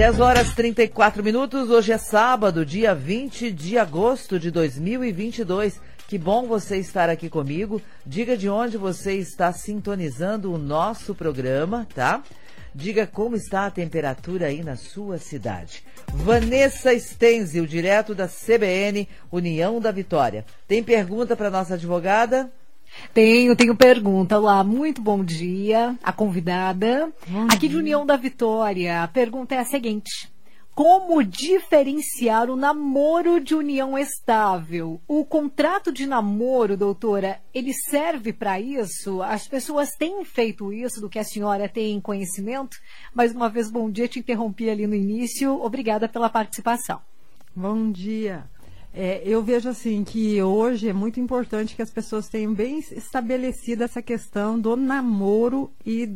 10 horas e 34 minutos, hoje é sábado, dia 20 de agosto de 2022. Que bom você estar aqui comigo. Diga de onde você está sintonizando o nosso programa, tá? Diga como está a temperatura aí na sua cidade. Vanessa Stenzil, direto da CBN, União da Vitória. Tem pergunta para nossa advogada? Tenho pergunta. Olá, muito bom dia. A convidada aqui de União da Vitória. A pergunta é a seguinte: como diferenciar o namoro de união estável? O contrato de namoro, doutora, ele serve para isso? As pessoas têm feito isso, do que a senhora tem conhecimento? Mais uma vez, bom dia, te interrompi ali no início. Obrigada pela participação. Bom dia. Eu vejo assim que hoje é muito importante que as pessoas tenham bem estabelecida essa questão do namoro e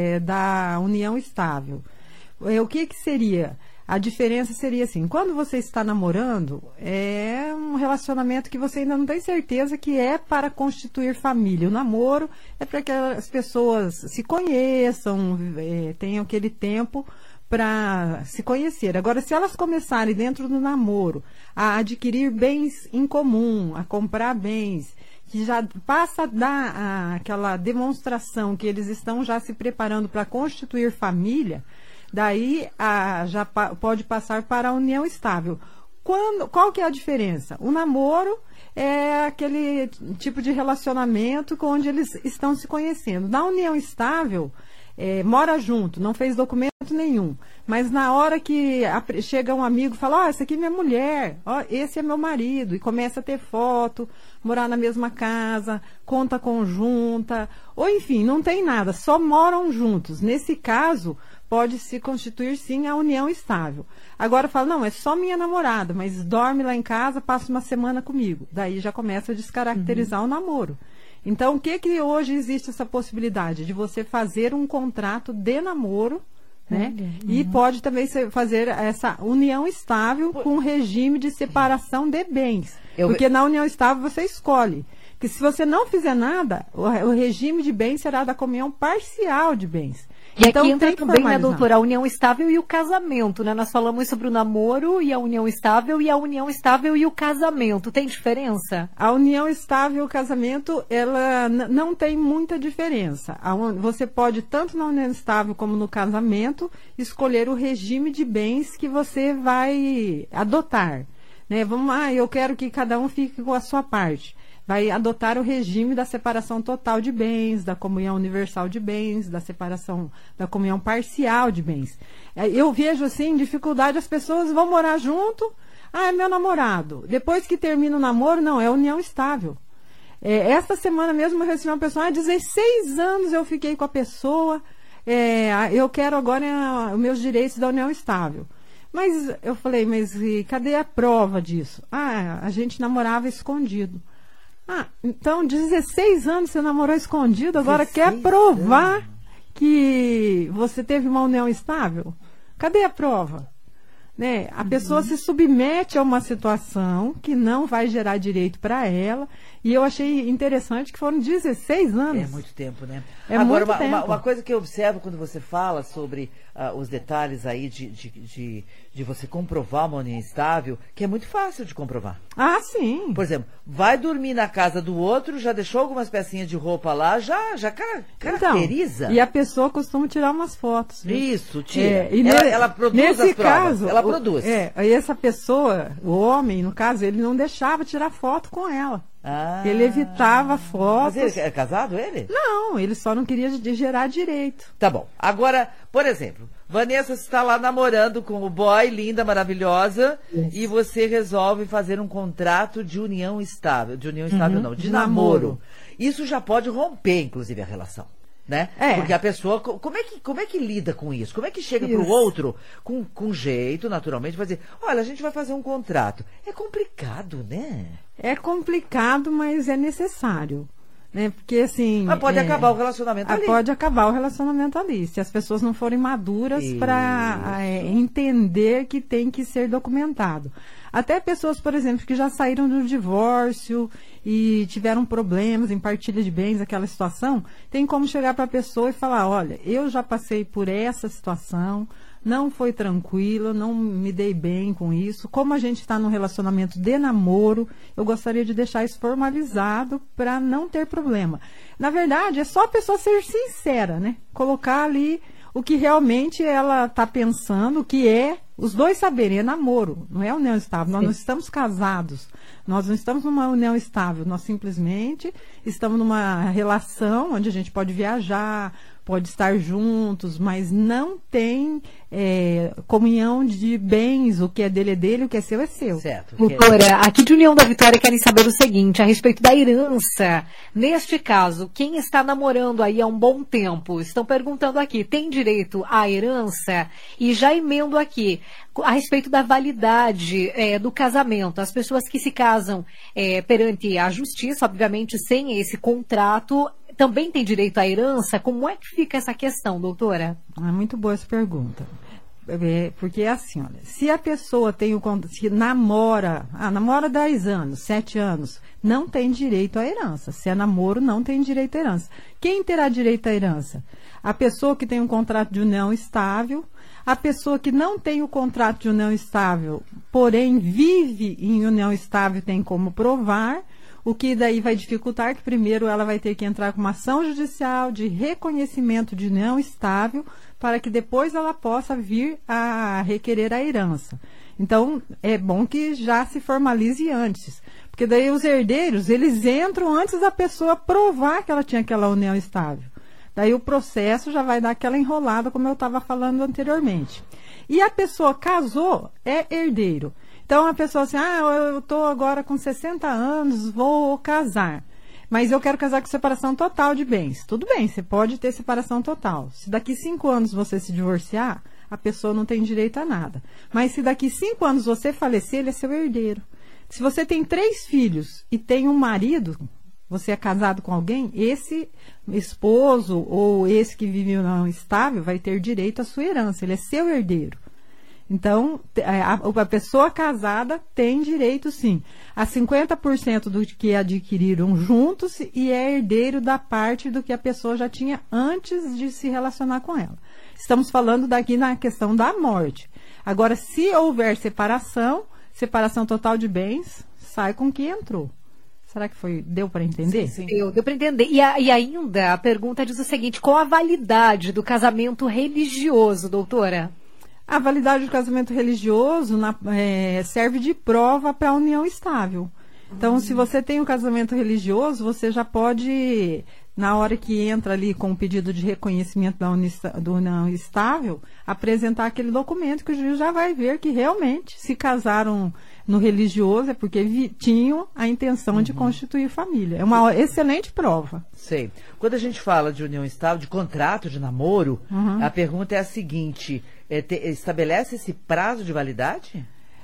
da união estável. O que seria? A diferença seria assim, quando você está namorando, é um relacionamento que você ainda não tem certeza que é para constituir família. O namoro é para que as pessoas se conheçam, tenham aquele tempo para se conhecer. Agora, se elas começarem dentro do namoro a adquirir bens em comum, a comprar bens, que já passa a dar aquela demonstração que eles estão já se preparando para constituir família, daí já pode passar para a união estável. Qual que é a diferença? O namoro é aquele tipo de relacionamento onde eles estão se conhecendo. Na união estável, mora junto, não fez documento nenhum, mas na hora que chega um amigo e fala, essa aqui é minha mulher, esse é meu marido, e começa a ter foto, morar na mesma casa, conta conjunta, ou enfim, não tem nada, só moram juntos. Nesse caso, pode se constituir sim a união estável. Agora fala, não, é só minha namorada, mas dorme lá em casa, passa uma semana comigo. Daí já começa a descaracterizar o namoro. Então, o que hoje existe essa possibilidade? De você fazer um contrato de namoro, né? E pode também fazer essa união estável com regime de separação de bens. Porque na união estável você escolhe que se você não fizer nada, o regime de bens será da comunhão parcial de bens. E então, aqui entra também, né, doutora, a união estável e o casamento, né? Nós falamos sobre o namoro e a união estável e o casamento. Tem diferença? A união estável e o casamento, ela não tem muita diferença. Você pode, tanto na união estável como no casamento, escolher o regime de bens que você vai adotar. Né? Vamos lá, eu quero que cada um fique com a sua parte. Vai adotar o regime da separação total de bens, da comunhão universal de bens, da separação, da comunhão parcial de bens. Eu vejo, assim, dificuldade, as pessoas vão morar junto, é meu namorado. Depois que termina o namoro, não, é união estável. Esta semana mesmo eu recebi uma pessoa, 16 anos eu fiquei com a pessoa, eu quero agora os meus direitos da união estável. Mas eu falei, mas cadê a prova disso? A gente namorava escondido. Então 16 anos você namorou escondido, agora quer provar que você teve uma união estável? Cadê a prova? Né? A pessoa se submete a uma situação que não vai gerar direito para ela, e eu achei interessante que foram 16 anos. É muito tempo, né? Agora, muito tempo. Uma coisa que eu observo quando você fala sobre os detalhes aí de você comprovar uma união estável, que é muito fácil de comprovar. Sim. Por exemplo, vai dormir na casa do outro, já deixou algumas pecinhas de roupa lá, já caracteriza. Então, e a pessoa costuma tirar umas fotos. Viu? Isso, tira. E ela produz nesse as provas. Caso, ela produz. E essa pessoa, o homem, no caso, ele não deixava tirar foto com ela. Ele evitava fotos. Mas ele é casado, ele? Não, ele só não queria gerar direito. Tá bom. Agora, por exemplo, Vanessa está lá namorando com o boy, linda, maravilhosa, e você resolve fazer um contrato de união estável. De união estável não, de namoro. Isso já pode romper, inclusive, a relação. Né? Porque a pessoa, como é que lida com isso? Como é que chega para o outro com jeito, naturalmente, vai dizer, olha, a gente vai fazer um contrato. É complicado, né? É complicado, mas é necessário. Né? Porque assim... Mas pode acabar o relacionamento ali. Pode acabar o relacionamento ali, se as pessoas não forem maduras para entender que tem que ser documentado. Até pessoas, por exemplo, que já saíram do divórcio e tiveram problemas em partilha de bens, aquela situação, tem como chegar para a pessoa e falar, olha, eu já passei por essa situação, não foi tranquilo, não me dei bem com isso. Como a gente está num relacionamento de namoro, eu gostaria de deixar isso formalizado para não ter problema. Na verdade, é só a pessoa ser sincera, né? Colocar ali o que realmente ela está pensando, que é os dois saberem, é namoro, não é união estável. Nós não estamos casados, nós não estamos numa união estável, nós simplesmente estamos numa relação onde a gente pode viajar, pode estar juntos, mas não tem comunhão de bens, o que é dele, o que é seu é seu. Certo. Doutora, aqui de União da Vitória querem saber o seguinte, a respeito da herança. Neste caso, quem está namorando aí há um bom tempo, estão perguntando aqui, tem direito à herança? E já emendo aqui, a respeito da validade do casamento. As pessoas que se casam perante a justiça, obviamente sem esse contrato, também tem direito à herança? Como é que fica essa questão, doutora? É muito boa essa pergunta. Porque é assim, olha, se a pessoa se namora 10 anos, 7 anos, não tem direito à herança. Se é namoro, não tem direito à herança. Quem terá direito à herança? A pessoa que tem um contrato de união estável, a pessoa que não tem o contrato de união estável, porém vive em união estável, tem como provar. O que daí vai dificultar que primeiro ela vai ter que entrar com uma ação judicial de reconhecimento de união estável para que depois ela possa vir a requerer a herança. Então, é bom que já se formalize antes. Porque daí os herdeiros, eles entram antes da pessoa provar que ela tinha aquela união estável. Daí o processo já vai dar aquela enrolada, como eu estava falando anteriormente. E a pessoa casou, é herdeiro. Então, a pessoa assim, eu estou agora com 60 anos, vou casar. Mas eu quero casar com separação total de bens. Tudo bem, você pode ter separação total. Se daqui 5 anos você se divorciar, a pessoa não tem direito a nada. Mas se daqui 5 anos você falecer, ele é seu herdeiro. Se você tem 3 filhos e tem um marido, você é casado com alguém, esse esposo ou esse que vive em união estável vai ter direito à sua herança, ele é seu herdeiro. Então, a pessoa casada tem direito, sim, a 50% do que adquiriram juntos e é herdeiro da parte do que a pessoa já tinha antes de se relacionar com ela. Estamos falando daqui na questão da morte. Agora, se houver separação total de bens, sai com quem entrou. Será que deu para entender? Sim. Deu para entender. E ainda a pergunta diz o seguinte, qual a validade do casamento religioso, doutora? A validade do casamento religioso serve de prova para a união estável. Então, se você tem um casamento religioso, você já pode, na hora que entra ali com o pedido de reconhecimento da união estável, apresentar aquele documento que o juiz já vai ver que realmente se casaram no religioso é porque tinham a intenção de constituir família. É uma excelente prova. Sei. Quando a gente fala de união estável, de contrato de namoro, a pergunta é a seguinte, estabelece esse prazo de validade?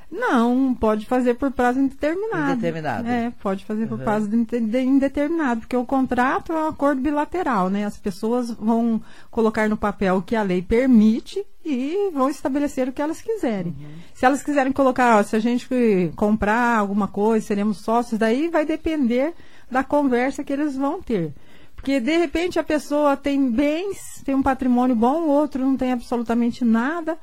Não, pode fazer por prazo indeterminado. Indeterminado. Pode fazer por prazo indeterminado, porque o contrato é um acordo bilateral, né? As pessoas vão colocar no papel o que a lei permite e vão estabelecer o que elas quiserem. Se elas quiserem colocar, se a gente comprar alguma coisa, seremos sócios, daí vai depender da conversa que eles vão ter. Porque, de repente, a pessoa tem bens, tem um patrimônio bom, o outro não tem absolutamente nada.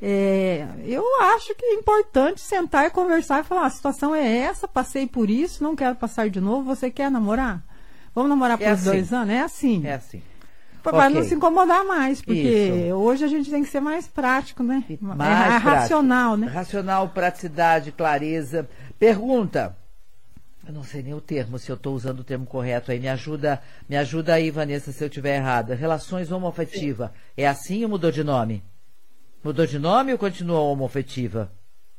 Eu acho que é importante sentar e conversar e falar, a situação é essa, passei por isso, não quero passar de novo, você quer namorar? Vamos namorar por 2 anos? É assim. É assim. Para não se incomodar mais, porque hoje a gente tem que ser mais prático, né? Mais racional, né? Racional, praticidade, clareza. Pergunta. Eu não sei nem o termo, se eu estou usando o termo correto aí. Me ajuda aí, Vanessa, se eu estiver errada. Relações homoafetiva. É assim ou mudou de nome? Mudou de nome ou continua homoafetiva?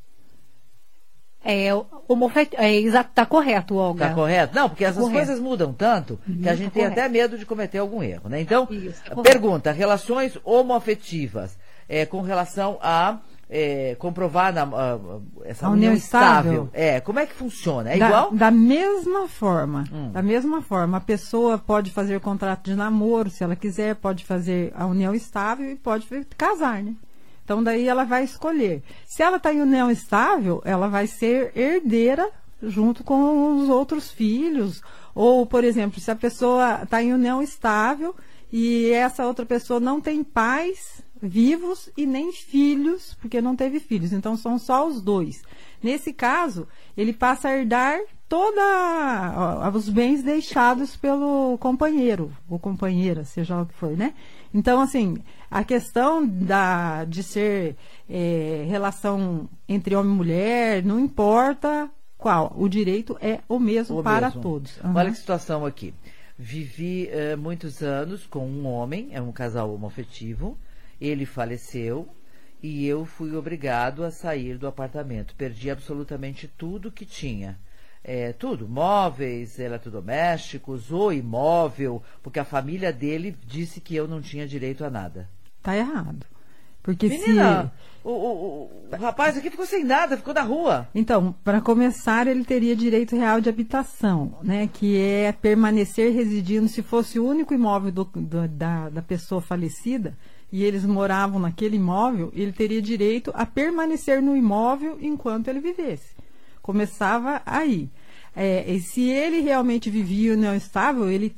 Tá correto, Olga. Tá correto? Não, porque essas coisas mudam tanto que a gente tem até medo de cometer algum erro, né? Então, pergunta, relações homoafetivas, com relação a comprovar essa união estável. Como é que funciona? É igual? Da mesma forma. Da mesma forma. A pessoa pode fazer contrato de namoro, se ela quiser, pode fazer a união estável e pode casar, né? Então, daí ela vai escolher. Se ela está em união estável, ela vai ser herdeira junto com os outros filhos. Ou, por exemplo, se a pessoa está em união estável e essa outra pessoa não tem pais vivos e nem filhos, porque não teve filhos. Então, são só os dois. Nesse caso, ele passa a herdar todos os bens deixados pelo companheiro, ou companheira, seja lá o que for, né? Então, assim, a questão de ser relação entre homem e mulher, não importa qual, o direito é o mesmo para todos. Uhum. Olha que situação aqui. Vivi muitos anos com um homem, é um casal homoafetivo, ele faleceu e eu fui obrigado a sair do apartamento. Perdi absolutamente tudo que tinha. Tudo, móveis, eletrodomésticos, o imóvel, porque a família dele disse que eu não tinha direito a nada. Tá errado. Porque menina, o rapaz aqui ficou sem nada, ficou na rua. Então, para começar, ele teria direito real de habitação, né? Que é permanecer residindo, se fosse o único imóvel da pessoa falecida, e eles moravam naquele imóvel, ele teria direito a permanecer no imóvel enquanto ele vivesse. Começava aí. E se ele realmente vivia união estável, ele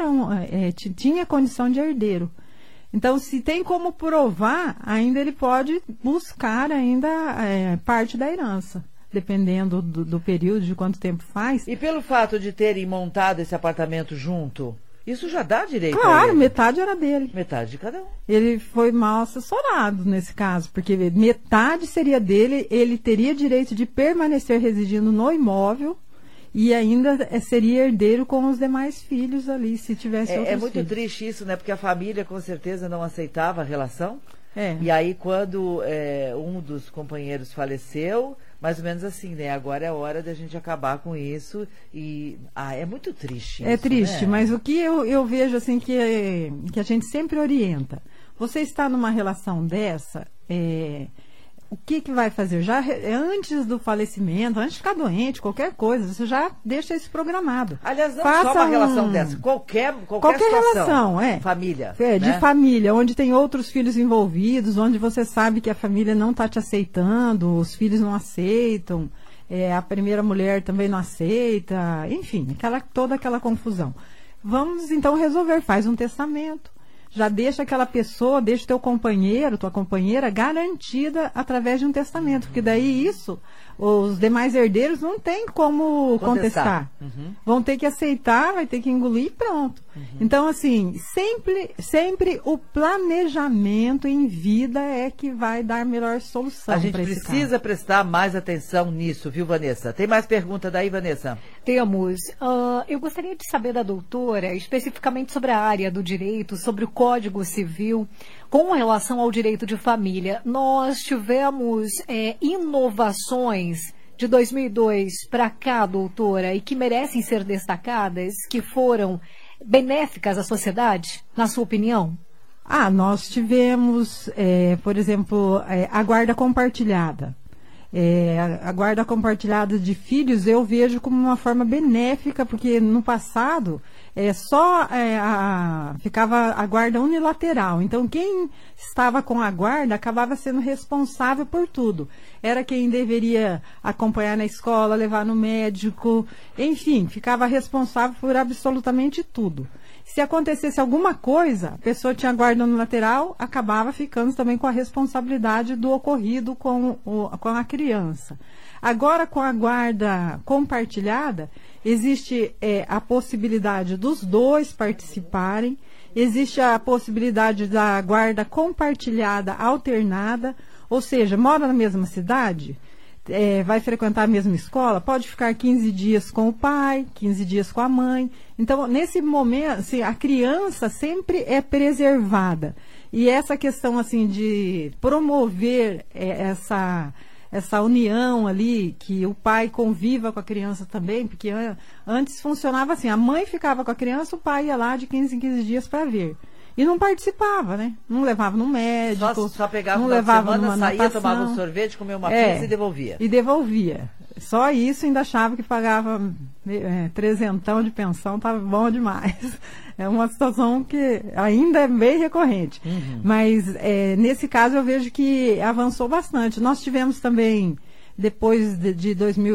tinha condição de herdeiro. Então, se tem como provar, ainda ele pode buscar ainda parte da herança, dependendo do período, de quanto tempo faz. E pelo fato de terem montado esse apartamento junto, isso já dá direito a Claro, ele? metade era dele. Metade de cada um. Ele foi mal assessorado nesse caso, porque metade seria dele, ele teria direito de permanecer residindo no imóvel e ainda seria herdeiro com os demais filhos ali, se tivesse outros muito filhos. triste isso, né? Porque a família com certeza não aceitava a relação. E aí quando um dos companheiros faleceu, mais ou menos assim, né? Agora é a hora da gente acabar com isso. E é muito triste isso, triste, né? mas o que eu vejo assim que a gente sempre orienta. Você está numa relação dessa, o que vai fazer? Já antes do falecimento, antes de ficar doente, qualquer coisa, você já deixa isso programado. Aliás, não só uma relação dessa, qualquer situação, relação, família. De família, onde tem outros filhos envolvidos, onde você sabe que a família não está te aceitando, os filhos não aceitam, a primeira mulher também não aceita, enfim, toda aquela confusão. Vamos então resolver, faz um testamento. Já deixa aquela pessoa, deixa teu companheiro, tua companheira garantida através de um testamento, porque daí os demais herdeiros não tem como contestar. Uhum. Vão ter que aceitar, vai ter que engolir e pronto. Uhum. Então, assim, sempre o planejamento em vida é que vai dar a melhor solução. A gente precisa prestar mais atenção nisso, viu, Vanessa? Tem mais pergunta daí, Vanessa? Temos. Eu gostaria de saber da doutora, especificamente sobre a área do direito, sobre o Código Civil, com relação ao direito de família. Nós tivemos inovações de 2002 para cá, doutora, e que merecem ser destacadas, que foram benéficas à sociedade, na sua opinião? Nós tivemos, por exemplo, a guarda compartilhada. A guarda compartilhada de filhos eu vejo como uma forma benéfica, porque no passado ficava a guarda unilateral. Então, quem estava com a guarda acabava sendo responsável por tudo. Era quem deveria acompanhar na escola, levar no médico, enfim, ficava responsável por absolutamente tudo. Se acontecesse alguma coisa, a pessoa tinha guarda unilateral, acabava ficando também com a responsabilidade do ocorrido com a criança. Agora, com a guarda compartilhada, existe a possibilidade dos dois participarem, existe a possibilidade da guarda compartilhada alternada, ou seja, mora na mesma cidade, vai frequentar a mesma escola, pode ficar 15 dias com o pai, 15 dias com a mãe. Então, nesse momento, assim, a criança sempre é preservada. E essa questão assim, de promover essa união ali, que o pai conviva com a criança também, porque antes funcionava assim, a mãe ficava com a criança, o pai ia lá de 15 em 15 dias para ver. E não participava, né? Não levava no médico. Só pegava não uma levava semana, numa saía, natação. tomava um sorvete, comia uma pizza e devolvia. E devolvia. Só isso ainda achava que pagava trezentão de pensão, estava bom demais. É uma situação que ainda é bem recorrente. Mas nesse caso eu vejo que avançou bastante. Nós tivemos também, depois de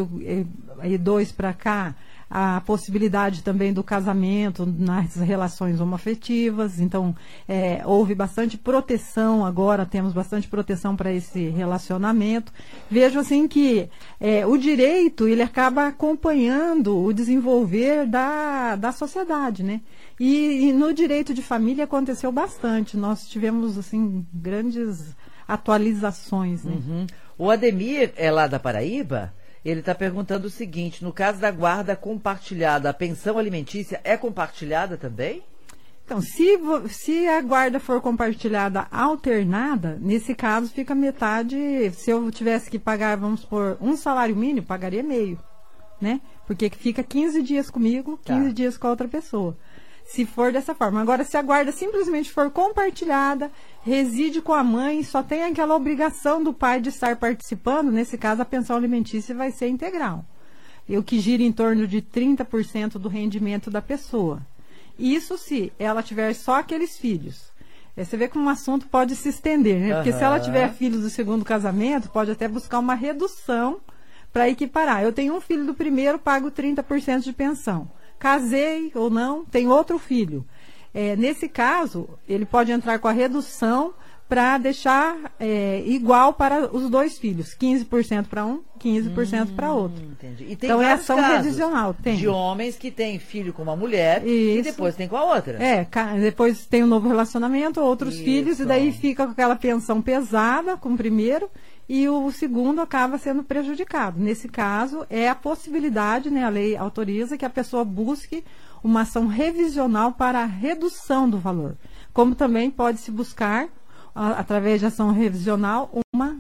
2002 para cá, a possibilidade também do casamento nas relações homoafetivas. Então, houve bastante proteção, agora temos bastante proteção para esse relacionamento. Vejo assim que o direito, ele acaba acompanhando o desenvolver da sociedade, né? E no direito de família aconteceu bastante. Nós tivemos, assim, grandes atualizações, né? O Ademir é lá da Paraíba. Ele está perguntando o seguinte: no caso da guarda compartilhada, a pensão alimentícia é compartilhada também? Então, se a guarda for compartilhada alternada, nesse caso fica metade. Se eu tivesse que pagar, vamos supor, um salário mínimo, pagaria meio, né? Porque fica 15 dias comigo, 15 dias com a outra pessoa. Se for dessa forma. Agora, se a guarda simplesmente for compartilhada, reside com a mãe, só tem aquela obrigação do pai de estar participando, nesse caso a pensão alimentícia vai ser integral. O que gira em torno de 30% do rendimento da pessoa. Isso se ela tiver só aqueles filhos. Você vê como um assunto pode se estender, né? Porque se ela tiver filhos do segundo casamento, pode até buscar uma redução para equiparar. Eu tenho um filho do primeiro, pago 30% de pensão. Casei ou não, tem outro filho. Nesse caso, ele pode entrar com a redução para deixar igual para os dois filhos. 15% para um, 15% para outro. Entendi. E tem então é vários ação casos revisional. Tem. De homens que têm filho com uma mulher e depois tem com a outra. Depois tem um novo relacionamento, outros filhos, e daí fica com aquela pensão pesada com o primeiro, e o segundo acaba sendo prejudicado. Nesse caso, é a possibilidade, né, a lei autoriza que a pessoa busque uma ação revisional para a redução do valor. Como também pode-se buscar, através de ação revisional, uma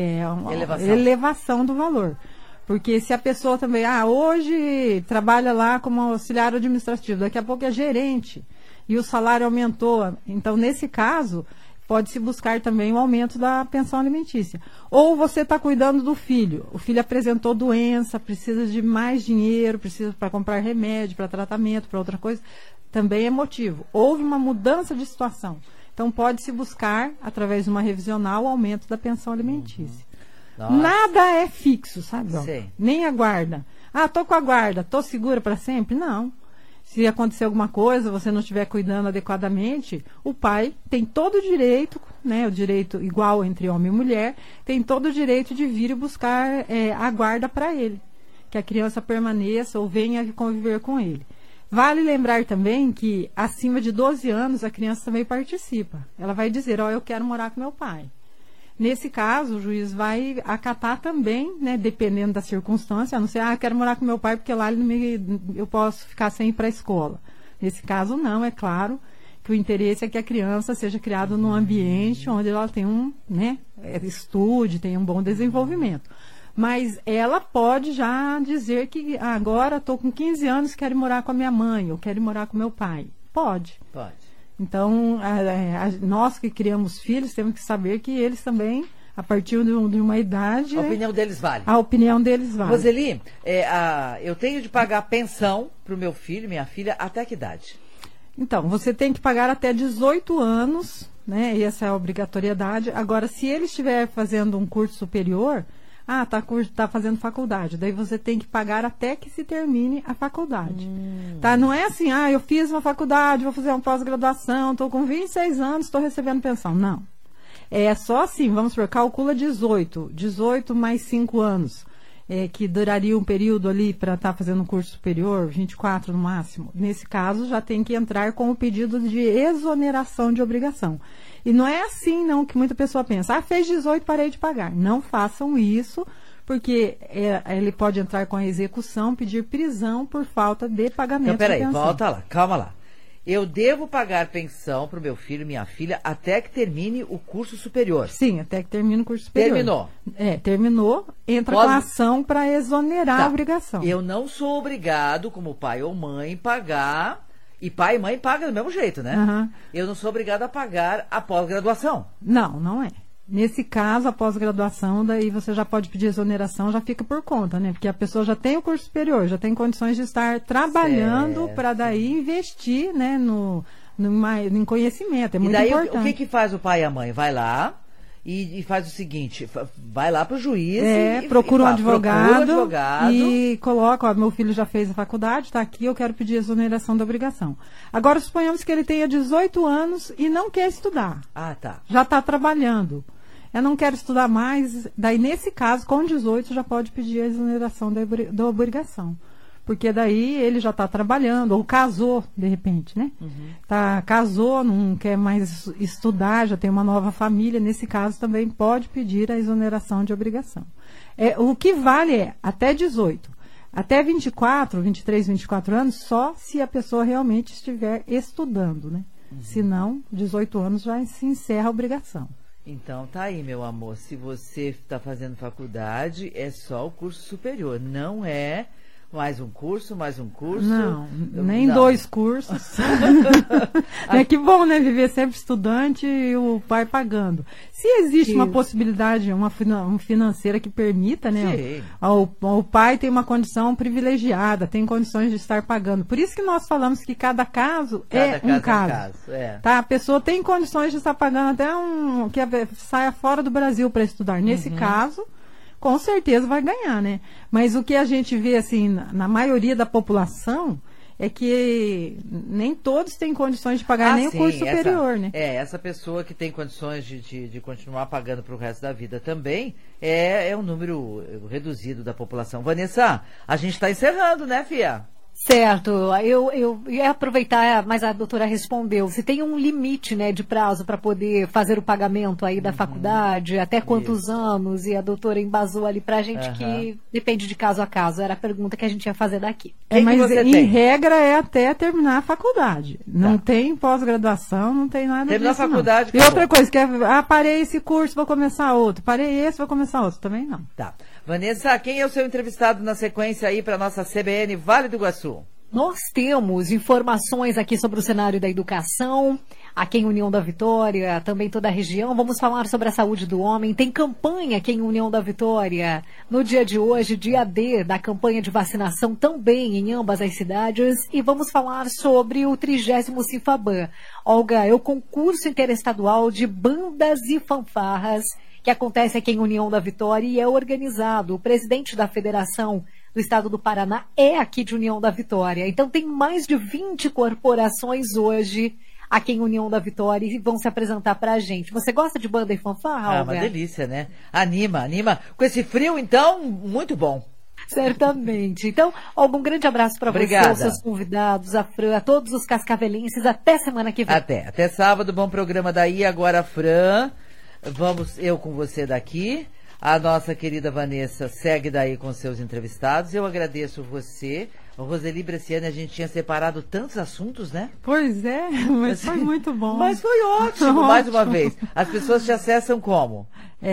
elevação do valor. Porque se a pessoa também, hoje trabalha lá como auxiliar administrativo, daqui a pouco é gerente, e o salário aumentou, então nesse caso pode-se buscar também o aumento da pensão alimentícia. Ou você está cuidando do filho, o filho apresentou doença, precisa de mais dinheiro, precisa para comprar remédio, para tratamento, para outra coisa, também é motivo. Houve uma mudança de situação. Então pode-se buscar, através de uma revisional, o aumento da pensão alimentícia. Nada é fixo, sabe? Nem a guarda. Estou com a guarda, estou segura para sempre? Não. Se acontecer alguma coisa, você não estiver cuidando adequadamente, o pai tem todo o direito, né, o direito igual entre homem e mulher, tem todo o direito de vir e buscar a guarda para ele, que a criança permaneça ou venha conviver com ele. Vale lembrar também que acima de 12 anos a criança também participa. Ela vai dizer, eu quero morar com meu pai. Nesse caso, o juiz vai acatar também, né, dependendo da circunstância, a não ser, eu quero morar com meu pai porque lá eu posso ficar sem ir para a escola. Nesse caso, não, é claro que o interesse é que a criança seja criada num ambiente onde ela tem estude, tenha um bom desenvolvimento. Mas ela pode já dizer que agora estou com 15 anos, quero morar com a minha mãe, ou quero morar com meu pai. Pode. Então, nós que criamos filhos, temos que saber que eles também, a partir de uma idade... A opinião deles vale. A opinião deles vale. Roseli, eu tenho de pagar pensão para o meu filho, minha filha, até que idade? Então, você tem que pagar até 18 anos, né? E essa é a obrigatoriedade. Agora, se ele estiver fazendo um curso superior... tá fazendo faculdade. Daí você tem que pagar até que se termine a faculdade. Tá? Não é assim, eu fiz uma faculdade, vou fazer uma pós-graduação, estou com 26 anos, estou recebendo pensão. Não. É só assim, vamos supor, calcula 18 mais 5 anos, que duraria um período ali para estar fazendo um curso superior, 24 no máximo. Nesse caso, já tem que entrar com o pedido de exoneração de obrigação. E não é assim, não, que muita pessoa pensa, fez 18, parei de pagar. Não façam isso, porque ele pode entrar com a execução, pedir prisão por falta de pagamento de pensão. Então, peraí, volta lá, calma lá. Eu devo pagar pensão para o meu filho, minha filha, até que termine o curso superior? Sim, até que termine o curso superior. Terminou? Terminou, entra com a ação para exonerar a obrigação. Eu não sou obrigado, como pai ou mãe, pagar... E pai e mãe pagam do mesmo jeito, né? Eu não sou obrigada a pagar a pós-graduação. Não é. Nesse caso, a pós-graduação, daí você já pode pedir exoneração, já fica por conta, né? Porque a pessoa já tem o curso superior, já tem condições de estar trabalhando para daí investir, né, em conhecimento. É muito importante. E daí, o que faz o pai e a mãe? Vai lá e faz o seguinte, vai lá pro juiz procura um advogado advogado e coloca, ó, meu filho já fez a faculdade, está aqui, eu quero pedir exoneração da obrigação. Agora, suponhamos que ele tenha 18 anos e não quer estudar. Ah, tá. Já está trabalhando. Eu não quero estudar mais. Daí, nesse caso, com 18, já pode pedir a exoneração da obrigação. Porque daí ele já está trabalhando, ou casou, de repente, né? Casou, não quer mais estudar, já tem uma nova família. Nesse caso, também pode pedir a exoneração de obrigação. O que vale é até 18. Até 23, 24 anos, só se a pessoa realmente estiver estudando, né? Se não, 18 anos já se encerra a obrigação. Então, tá aí, meu amor. Se você está fazendo faculdade, é só o curso superior. Não é mais um curso. Não, nem 2 cursos. Que bom, né? Viver sempre estudante e o pai pagando. Se existe uma possibilidade, uma financeira que permita, né? O pai tem uma condição privilegiada, tem condições de estar pagando. Por isso que nós falamos que cada caso é um caso. Tá? A pessoa tem condições de estar pagando até que saia fora do Brasil para estudar. Nesse caso, com certeza vai ganhar, né? Mas o que a gente vê, assim, na maioria da população, é que nem todos têm condições de pagar nem o curso superior, né? Essa pessoa que tem condições de continuar pagando para o resto da vida também é um número reduzido da população. Vanessa, a gente está encerrando, né, Fia? Certo, eu ia aproveitar, mas a doutora respondeu, se tem um limite, né, de prazo para poder fazer o pagamento aí da faculdade, até quantos anos, e a doutora embasou ali pra gente que depende de caso a caso, era a pergunta que a gente ia fazer daqui. Mas em regra é até terminar a faculdade, não tem pós-graduação, não tem nada terminar disso, a faculdade, não. E outra coisa, parei esse curso, vou começar outro, parei esse, vou começar outro, também não. Tá. Vanessa, quem é o seu entrevistado na sequência aí para nossa CBN Vale do Iguaçu? Nós temos informações aqui sobre o cenário da educação, aqui em União da Vitória, também toda a região. Vamos falar sobre a saúde do homem. Tem campanha aqui em União da Vitória. No dia de hoje, dia D da campanha de vacinação também em ambas as cidades. E vamos falar sobre o 30º Sinfabam. Olga, é o concurso interestadual de bandas e fanfarras que acontece aqui em União da Vitória e é organizado. O presidente da Federação do Estado do Paraná é aqui de União da Vitória. Então tem mais de 20 corporações hoje aqui em União da Vitória e vão se apresentar pra gente. Você gosta de banda e fanfarra, Olga? Uma delícia, né? Anima. Com esse frio, então, muito bom. Certamente. Então, Olga, um grande abraço para você, aos seus convidados, a Fran, a todos os cascavelenses. Até semana que vem. Até sábado, bom programa daí. Agora, Fran, vamos eu com você daqui. A nossa querida Vanessa segue daí com seus entrevistados. Eu agradeço você. Roseli Bresciani, a gente tinha separado tantos assuntos, né? Pois é, mas foi muito bom. Mas foi ótimo, mais uma vez. As pessoas te acessam como?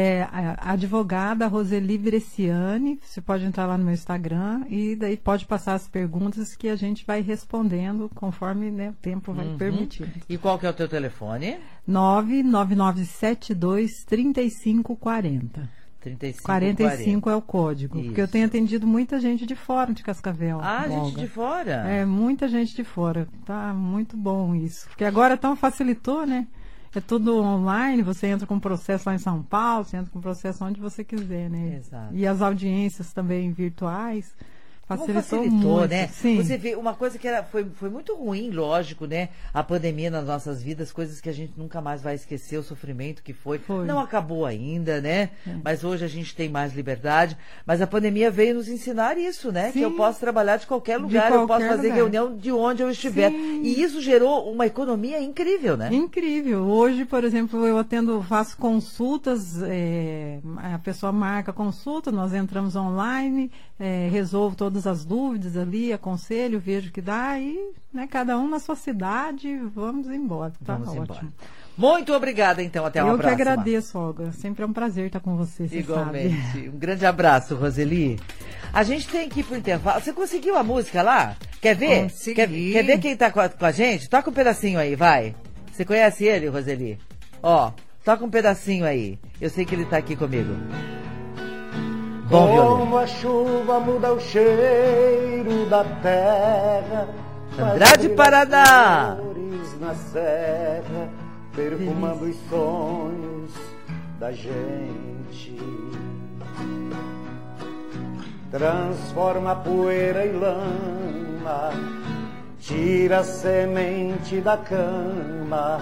A advogada Roseli Bresciani, você pode entrar lá no meu Instagram e daí pode passar as perguntas que a gente vai respondendo conforme, né, o tempo vai permitindo. E qual que é o teu telefone? 99972-3540. 45 é o código. Isso. Porque eu tenho atendido muita gente de fora de Cascavel. Gente de fora? Muita gente de fora. Tá muito bom isso. Porque agora tão facilitou, né? É tudo online, você entra com processo lá em São Paulo, você entra com processo onde você quiser, né? Exato. E as audiências também virtuais. Facilitou muito, né? Sim. Você vê uma coisa que foi muito ruim, lógico, né? A pandemia nas nossas vidas, coisas que a gente nunca mais vai esquecer, o sofrimento que foi. Não acabou ainda, né? Mas hoje a gente tem mais liberdade. Mas a pandemia veio nos ensinar isso, né? Sim. Que eu posso trabalhar de qualquer lugar, eu posso fazer reunião de onde eu estiver. Sim. E isso gerou uma economia incrível, né? Incrível. Hoje, por exemplo, eu faço consultas, a pessoa marca a consulta, nós entramos online, resolvo todas as dúvidas ali, aconselho, vejo o que dá e, né, cada um na sua cidade, vamos embora. Tá ótimo. Embora. Muito obrigada, então, até uma próxima. Eu que agradeço, Olga. Sempre é um prazer estar com você, você Igualmente. Sabe. Um grande abraço, Roseli. A gente tem que ir pro intervalo. Você conseguiu a música lá? Quer ver? Quer ver quem tá com a gente? Toca um pedacinho aí, vai. Você conhece ele, Roseli? Ó, Toca um pedacinho aí. Eu sei que ele tá aqui comigo. Bom violino. Como a chuva muda o cheiro da terra. Andrade Paraná. Flores na serra, perfumando os sonhos da gente. Transforma a poeira em lama, tira a semente da cama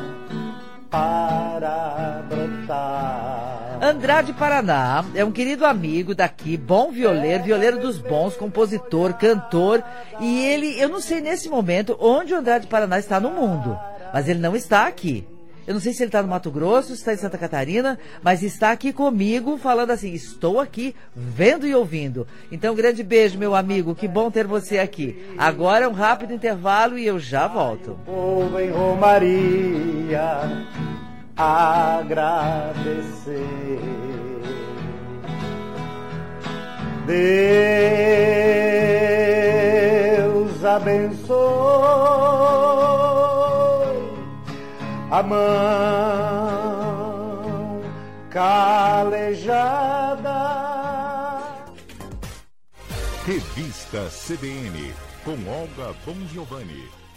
para brotar. Andrade Paraná é um querido amigo daqui, bom violeiro, violeiro dos bons, compositor, cantor. E ele, eu não sei nesse momento onde o Andrade Paraná está no mundo, mas ele não está aqui. Eu não sei se ele está no Mato Grosso, se está em Santa Catarina, mas está aqui comigo falando assim, estou aqui vendo e ouvindo. Então, grande beijo, meu amigo, que bom ter você aqui. Agora é um rápido intervalo e eu já volto. O povo em romaria agradecer. Deus abençoe a mão calejada. Revista CBN, com Olga Bongiovanni.